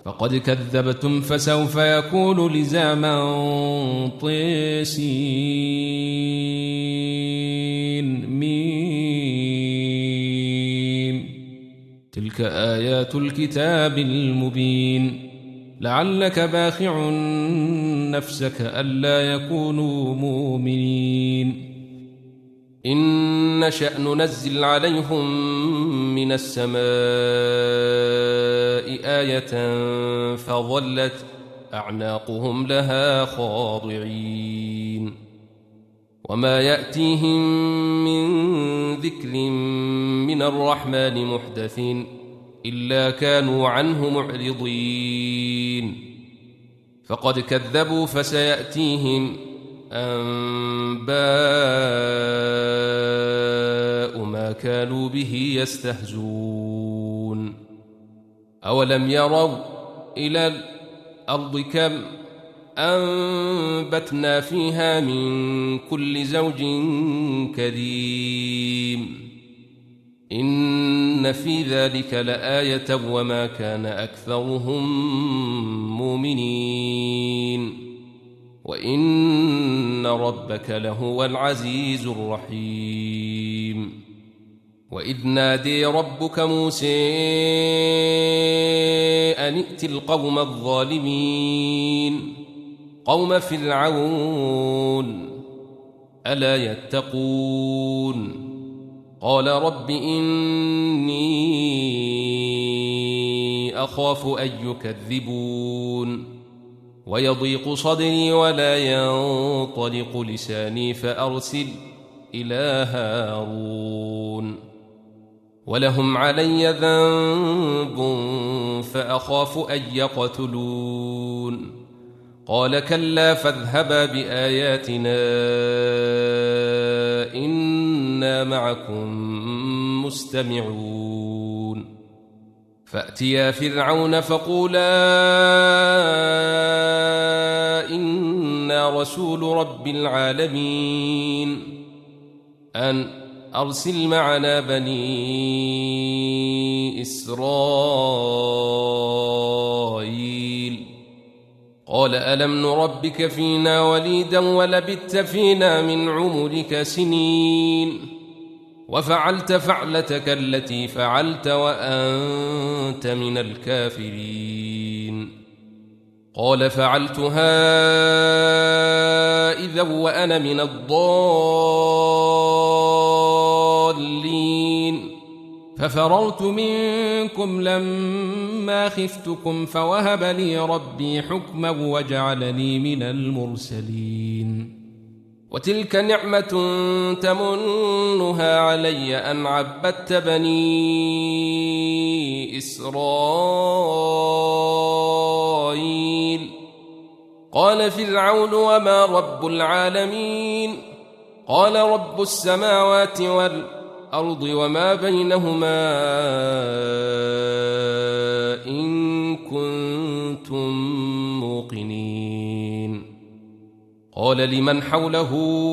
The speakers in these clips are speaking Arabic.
فقد كذبتم فسوف يكون لزاما طسين ميم. تلك آيات الكتاب المبين. لعلك باخع نفسك ألا يكونوا مؤمنين. إن نشأ ننزل عليهم من السماء آية فظلت أعناقهم لها خاضعين. وما يأتيهم من ذكر من الرحمن محدث إلا كانوا عنه معرضين. فقد كذبوا فسيأتيهم أنباء ما كانوا به يستهزون. أولم يروا إلى الأرض كم أنبتنا فيها من كل زوج كريم إن في ذلك لآية وما كان أكثرهم مؤمنين وإن ربك لهو العزيز الرحيم. وإذ نادي ربك موسى أن ائت القوم الظالمين قوم فرعون ألا يتقون قال رب إني أخاف أن يكذبون ويضيق صدري ولا ينطلق لساني فأرسل إلى هارون ولهم علي ذنب فأخاف أن يقتلون قال كلا فاذهبا بآياتنا إنا معكم مستمعون. فأتيا فرعون فقولا إنا رسول رب العالمين أن أرسل معنا بني إسرائيل قال ألم نربك فينا وليدا ولبثت فينا من عمرك سنين وفعلت فعلتك التي فعلت وأنت من الكافرين قال فعلتها إذا وأنا من الضالين ففررت منكم لما خفتكم فوهب لي ربي حكما وجعلني من المرسلين. وتلك نعمة تمنها علي أن عبدت بني إسرائيل قال فرعون وما رب العالمين قال رب السماوات والأرض وما بينهما إن كنتم موقنين. قال لمن حوله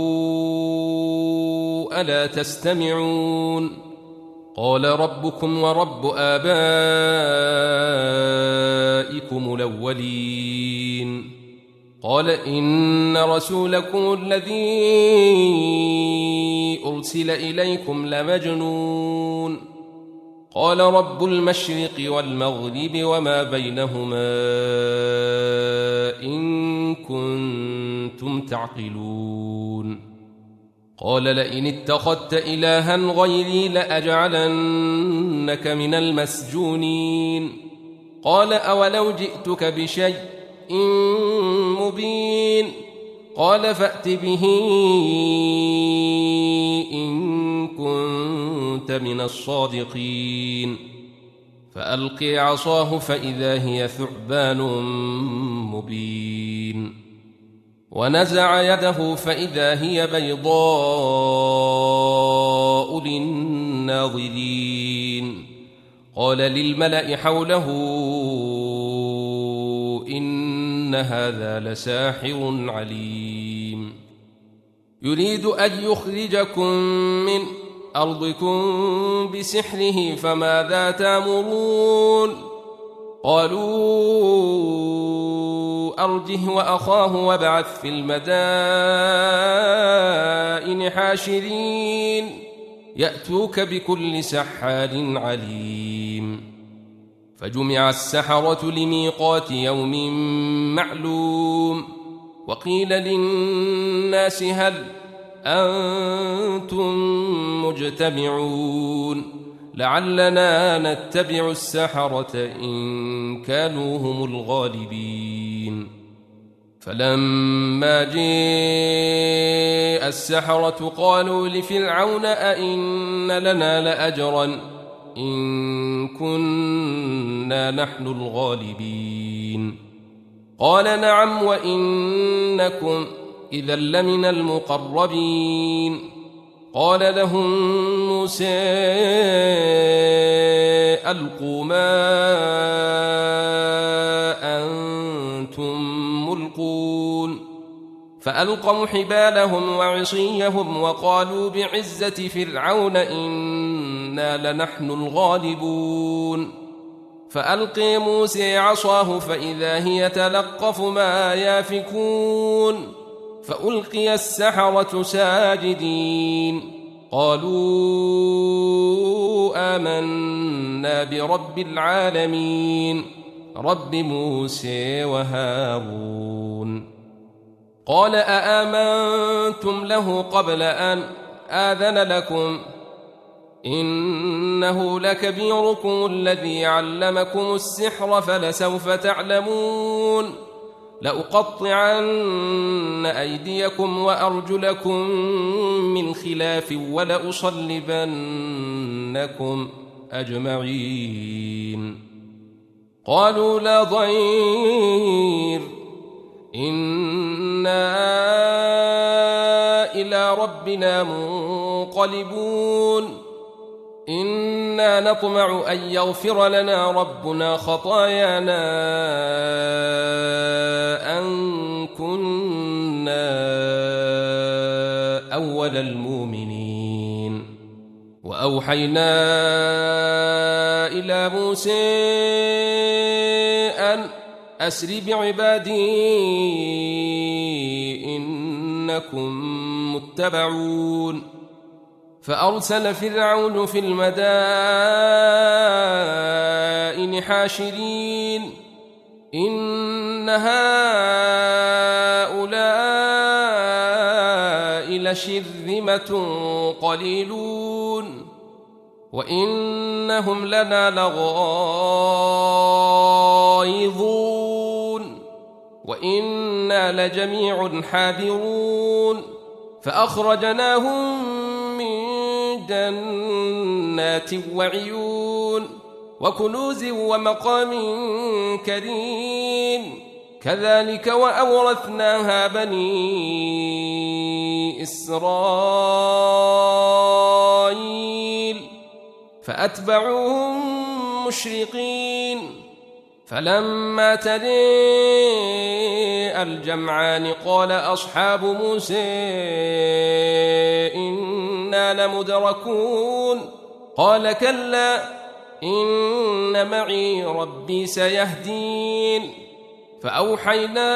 ألا تستمعون قال ربكم ورب آبائكم الأولين قال إن رسولكم الذي أرسل إليكم لمجنون قال رب المشرق والمغرب وما بينهما إن كنتم تعقلون. قال لئن اتخذت إلها غيري لأجعلنك من المسجونين قال أولو جئتك بشيء مبين قال فأت به إن كنت من الصادقين فألقي عصاه فإذا هي ثعبان مبين ونزع يده فإذا هي بيضاء للناظرين قال للملأ حوله إن هذا لساحر عليم يريد أن يخرجكم من أرضكم بسحره فماذا تأمرون قالوا أرجه وأخاه وابعث في المدائن حاشرين يأتوك بكل سحار عليم فجمع السحرة لميقات يوم معلوم وقيل للناس هل أنتم مجتمعون لعلنا نتبع السحرة إن كانوا هم الغالبين فلما جاء السحرة قالوا لفرعون أئن لنا لأجرا إن كنا نحن الغالبين قال نعم وإنكم إذا لمن المقربين قال لهم موسى ألقوا ما أنتم ملقون فألقوا حبالهم وعصيهم وقالوا بعزة فرعون إنا لنحن الغالبون فألقي موسى عصاه فإذا هي تلقف ما يافكون فألقي السحرة ساجدين قالوا آمنا برب العالمين رب موسى وهارون قال أآمنتم له قبل أن آذن لكم إنه لكبيركم الذي علمكم السحر فلسوف تعلمون لأقطعن أيديكم وأرجلكم من خلاف ولأصلبنكم أجمعين قالوا لا ضير إنا إلى ربنا منقلبون إنا نطمع أن يغفر لنا ربنا خطايانا أن كنا أول المؤمنين وأوحينا إلى موسى أن أسر بعبادي إنكم متبعون فأرسل فرعون في المدائن حاشرين إن هؤلاء لشرذمة قليلون وإنهم لنا لغائظون وإنا لجميع حاذرون فأخرجناهم من جنات وعيون وكنوز ومقام كريم كذلك وأورثناها بني إسرائيل فأتبعوهم مشرقين فلما ترى الجمعان قال أصحاب موسى إنا لمدركون قال كلا إن معي ربي سيهدين فأوحينا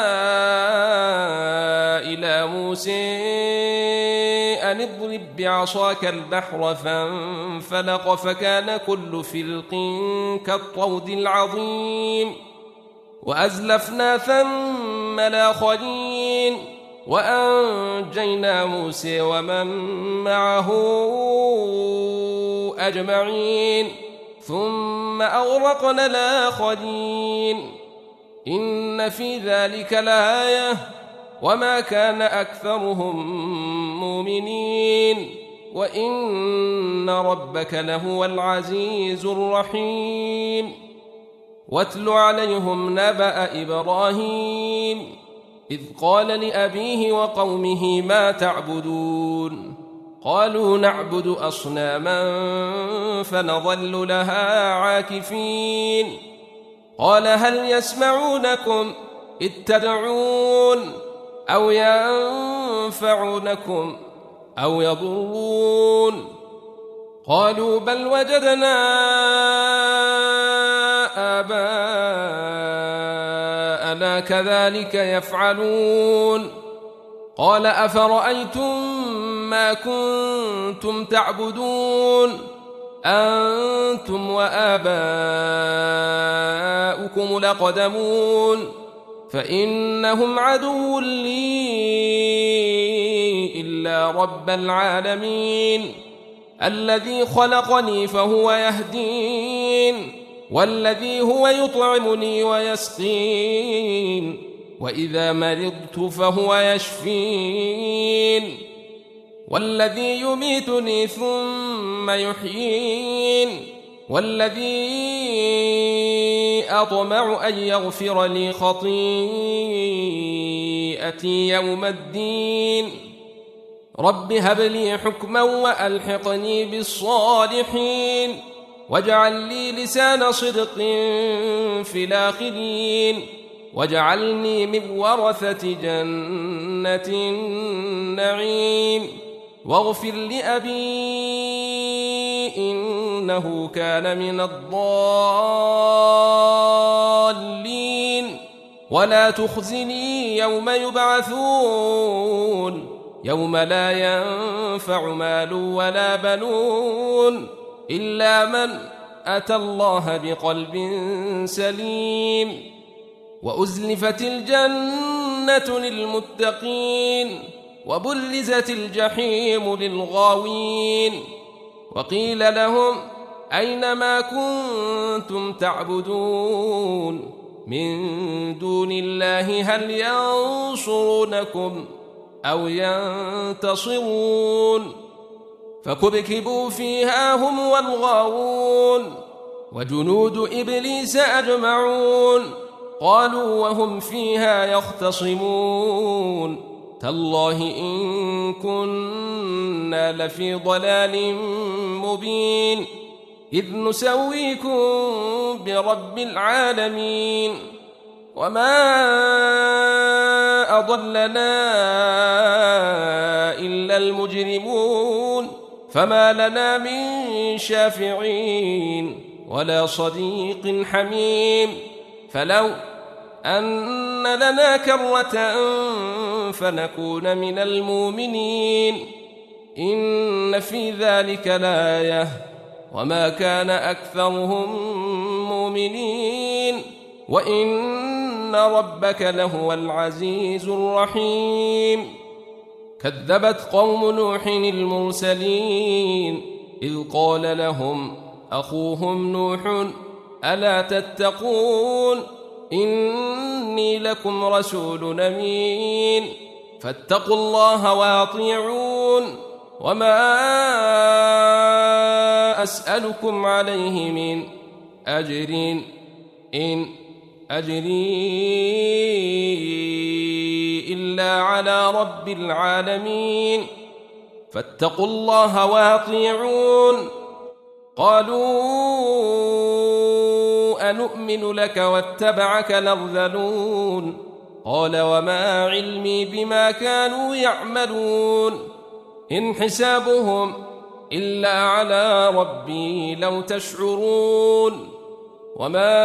إلى موسى أن اضرب بعصاك البحر فانفلق فكان كل فرق كالطود العظيم وأزلفنا ثم الآخرين وأنجينا موسى ومن معه أجمعين ثم أغرقنا الآخرين إن في ذلك لآية وما كان أكثرهم مؤمنين وإن ربك لهو العزيز الرحيم واتل عليهم نبأ إبراهيم إذ قال لأبيه وقومه ما تعبدون قالوا نعبد أصناما فنظل لها عاكفين قال هل يسمعونكم إذ تدعون أو ينفعونكم أو يضرون قالوا بل وجدنا آباءنا كذلك يفعلون. قال أفرأيتم ما كنتم تعبدون أنتم وآباؤكم الأقدمون فإنهم عدو لي إلا رب العالمين الذي خلقني فهو يهدين والذي هو يطعمني ويسقين وإذا مرضت فهو يشفين والذي يميتني ثم يحيين والذي أطمع أن يغفر لي خطيئتي يوم الدين رب هب لي حكما وألحقني بالصالحين واجعل لي لسان صدق في الآخرين واجعلني من ورثة جنة النعيم واغفر لأبي إنه كان من الضالين ولا تخزني يوم يبعثون يوم لا ينفع مال ولا بنون إلا من أتى الله بقلب سليم وأزلفت الجنة للمتقين وبرزت الجحيم للغاوين وقيل لهم أين ما كنتم تعبدون من دون الله هل ينصرونكم أو ينتصرون فكبكبوا فيها هم والغاوون وجنود إبليس أجمعون قالوا وهم فيها يختصمون تالله إن كنا لفي ضلال مبين إذ نسويكم برب العالمين وما أضلنا إلا المجرمون فما لنا من شافعين ولا صديق حميم فلو أن لنا كرة فنكون من المؤمنين إن في ذلك لآية وما كان أكثرهم مؤمنين وإن ربك لهو العزيز الرحيم كذبت قوم نوح المرسلين إذ قال لهم أخوهم نوح ألا تتقون إني لكم رسول أمين فاتقوا الله وأطيعون وما أسألكم عليه من أجر إن أجري إلا على رب العالمين فاتقوا الله وأطيعون قالوا أنؤمن لك واتبعك الأرذلون قال وما علمي بما كانوا يعملون إن حسابهم إلا على ربي لو تشعرون وما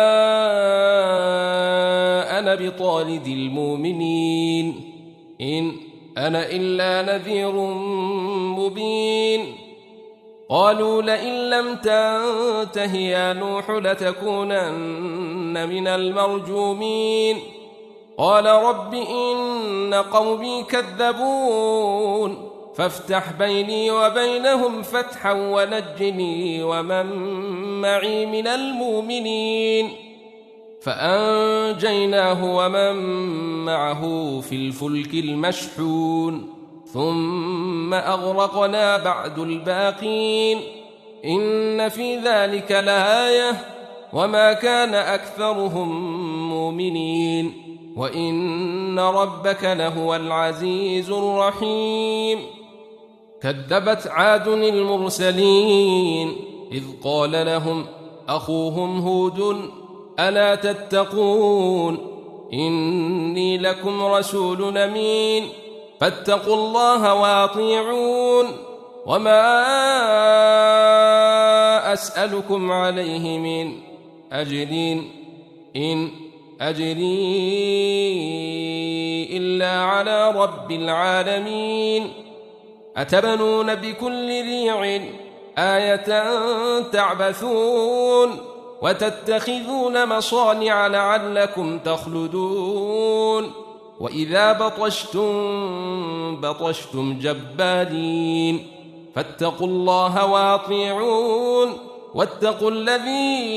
أنا بطارد المؤمنين إن أنا إلا نذير مبين قالوا لئن لم تنته يا نوح لتكونن من المرجومين قال رب إن قومي كذبون فافتح بيني وبينهم فتحا ونجني ومن معي من المؤمنين فأنجيناه ومن معه في الفلك المشحون ثم أغرقنا بعد الباقين إن في ذلك لآية وما كان أكثرهم مؤمنين وإن ربك لهو العزيز الرحيم كذبت عاد المرسلين إذ قال لهم أخوهم هود ألا تتقون إني لكم رسول أمين فاتقوا الله وأطيعون وما أسألكم عليه من أجر إن أجري إلا على رب العالمين أتبنون بكل ريع آية تعبثون وتتخذون مصانع لعلكم تخلدون وإذا بطشتم جبارين فاتقوا الله واطيعون واتقوا الذي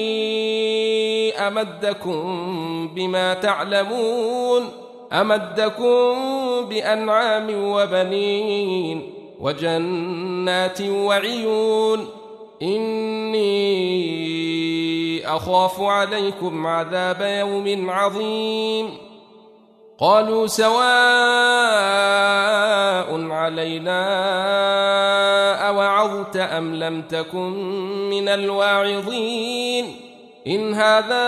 أمدكم بما تعلمون أمدكم بأنعام وبنين وجنات وعيون إني أخاف عليكم عذاب يوم عظيم قالوا سواء علينا أوعظت أم لم تكن من الواعظين إن هذا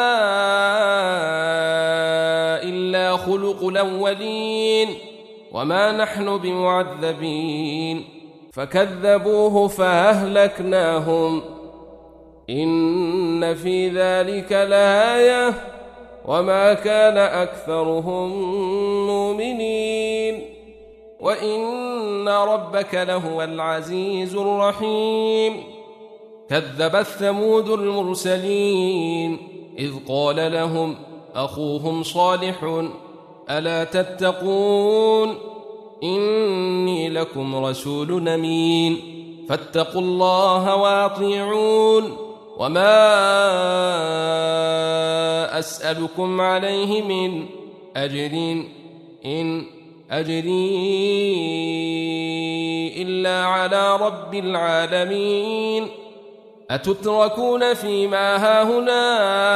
إلا خلق الأولين وما نحن بمعذبين فكذبوه فأهلكناهم إن في ذلك لآية وما كان أكثرهم مؤمنين وإن ربك لهو العزيز الرحيم كذبت ثمود المرسلين إذ قال لهم أخوهم صالح ألا تتقون إني لكم رسول أمين فاتقوا الله واطيعون وما أسألكم عليه من أجر إن أجري إلا على رب العالمين أتتركون فيما هاهنا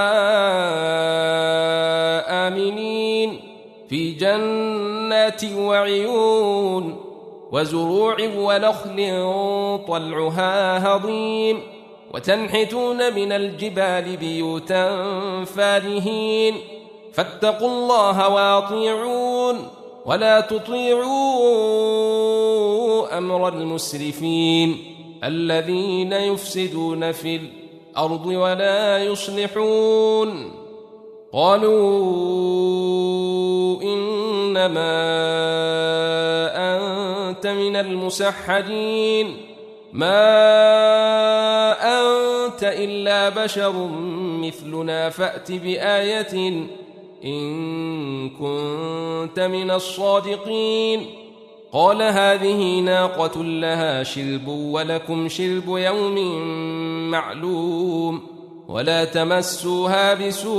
آمنين في جنات وعيون وزروع ونخل طلعها هضيم وتنحتون من الجبال بيوتا فارهين فاتقوا الله واطيعون ولا تطيعوا أمر المسرفين الذين يفسدون في الأرض ولا يصلحون قالوا إنما أنت من المسحرين ما أنت إلا بشر مثلنا فأت بآية إن كنت من الصادقين قال هذه ناقة لها شرب ولكم شرب يوم معلوم ولا تمسوها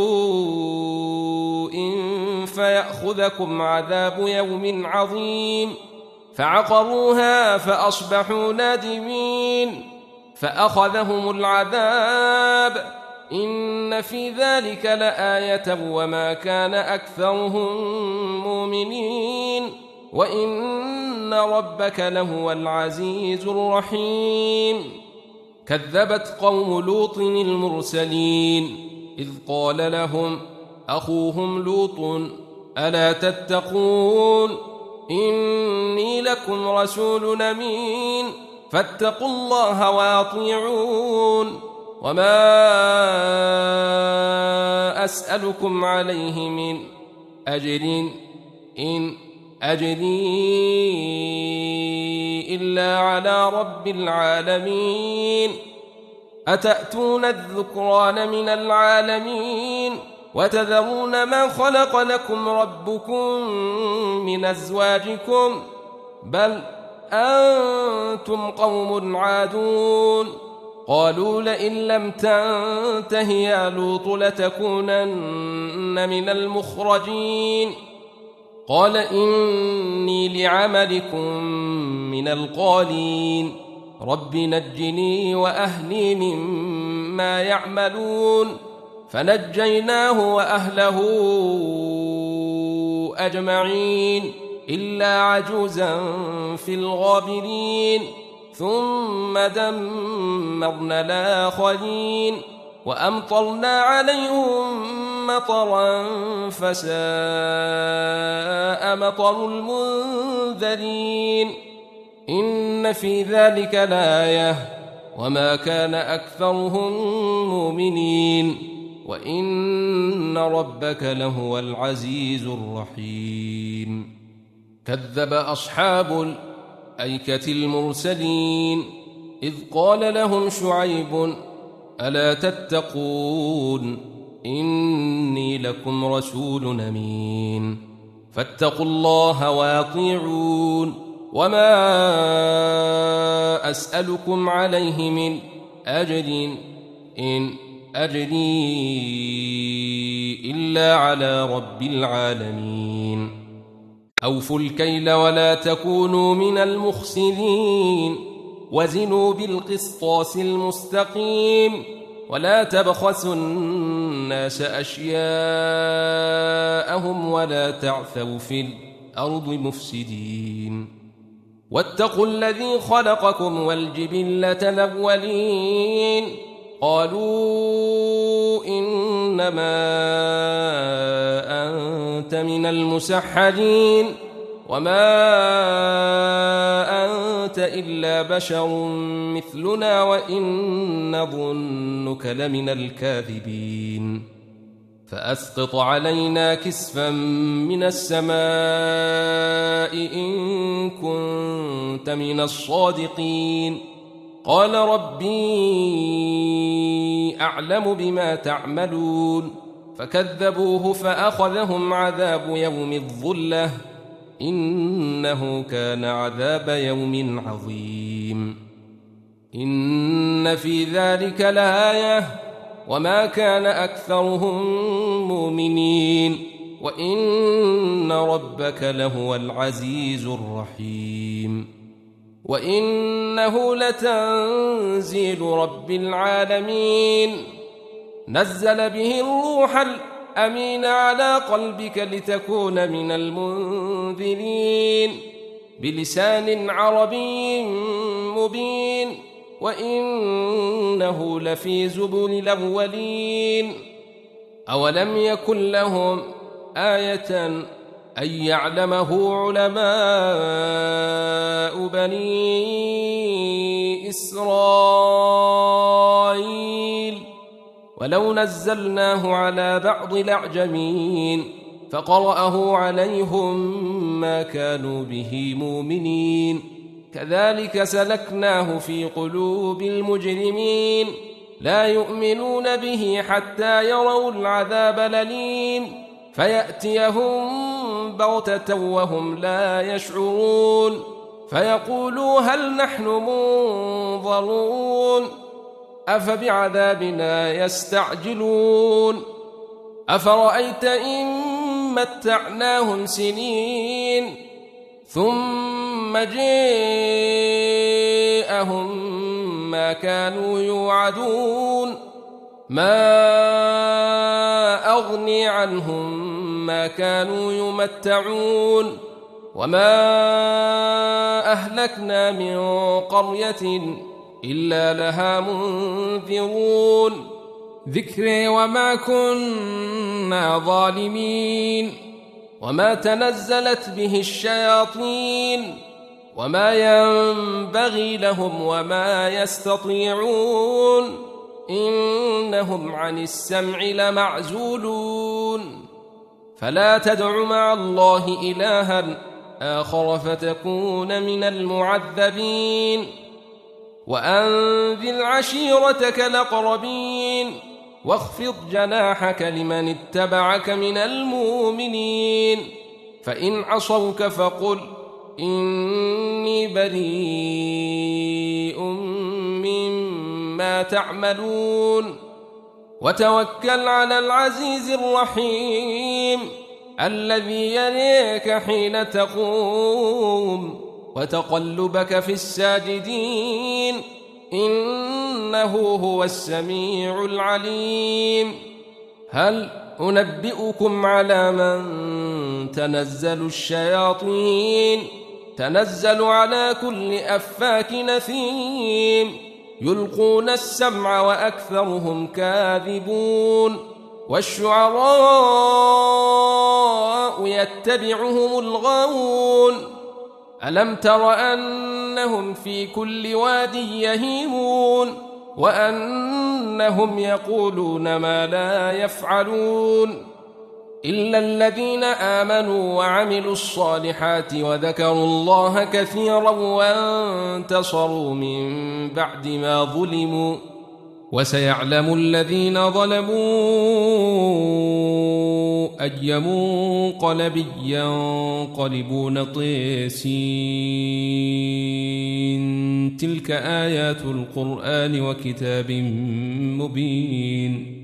بسوء فيأخذكم عذاب يوم عظيم فعقروها فأصبحوا نادمين فأخذهم العذاب إن في ذلك لآية وما كان أكثرهم مؤمنين وإن ربك لهو العزيز الرحيم كذبت قوم لوط المرسلين إذ قال لهم أخوهم لوط ألا تتقون إني لكم رسول أمين فاتقوا الله واطيعون وما أسألكم عليه من أجر إن أجري إلا على رب العالمين أتأتون الذكران من العالمين وتذرون ما خلق لكم ربكم من أزواجكم بل أنتم قوم عادون قالوا لئن لم تنته يا لوط لتكونن من المخرجين قال إني لعملكم من القالين رب نجني وأهلي مما يعملون فنجيناه وأهله أجمعين إلا عجوزا في الغابرين ثم دمرنا الآخرين وأمطرنا عليهم مطرا فساء مطر المنذرين إن في ذلك لآية وما كان أكثرهم مؤمنين وإن ربك لهو العزيز الرحيم. كذب أصحاب الأيكة المرسلين إذ قال لهم شعيب ألا تتقون إني لكم رسول أمين فاتقوا الله وأطيعون وما أسألكم عليه من أجر إن أجري إلا على رب العالمين. أوفوا الكيل ولا تكونوا من المخسرين وزنوا بالقسطاس المستقيم ولا تبخسوا الناس أشياءهم ولا تعثوا في الأرض مفسدين. واتقوا الذي خلقكم والجبلة الأولين قالوا إنما أنت من المسحرين وما أنت إلا بشر مثلنا وإن نظنك لمن الكاذبين فأسقط علينا كسفا من السماء إن كنت من الصادقين. قال ربي أعلم بما تعملون فكذبوه فأخذهم عذاب يوم الظلة إنه كان عذاب يوم عظيم. إن في ذلك لآية وما كان أكثرهم مؤمنين وإن ربك لهو العزيز الرحيم. وإنه لتنزيل رب العالمين نزل به الروح الأمين على قلبك لتكون من المنذرين بلسان عربي مبين وإنه لفي زبر الأولين. أولم يكن لهم آية أن يعلمه علماء بني إسرائيل ولو نزلناه على بعض الأعجمين فقرأه عليهم ما كانوا به مؤمنين كذلك سلكناه في قلوب المجرمين لا يؤمنون به حتى يروا العذاب الأليم فيأتيهم بغتة وهم لا يشعرون فيقولوا هل نحن منظرون أفبعذابنا يستعجلون أفرأيت إن متعناهم سنين ثم جاءهم ما كانوا يوعدون ما أغني عنهم ما كانوا يمتعون وما أهلكنا من قرية إلا لها منذرون ذكري وما كنا ظالمين وما تنزلت به الشياطين وما ينبغي لهم وما يستطيعون إنهم عن السمع لمعزولون فلا تدع مع الله إلها آخر فتكون من المعذبين وأنذر عشيرتك الأقربين واخفض جناحك لمن اتبعك من المؤمنين فإن عصوك فقل إني بريء مما تعملون وتوكل على العزيز الرحيم الذي يريك حين تقوم وتقلبك في الساجدين إنه هو السميع العليم هل أنبئكم على من تنزل الشياطين تنزل على كل أفاك نثيم يلقون السمع وأكثرهم كاذبون والشعراء يتبعهم الغاوون ألم تر أنهم في كل واد يهيمون وأنهم يقولون ما لا يفعلون إلا الذين آمنوا وعملوا الصالحات وذكروا الله كثيرا وانتصروا من بعد ما ظلموا وسيعلم الذين ظلموا أي منقلب ينقلبون تلك آيات القرآن وكتاب مبين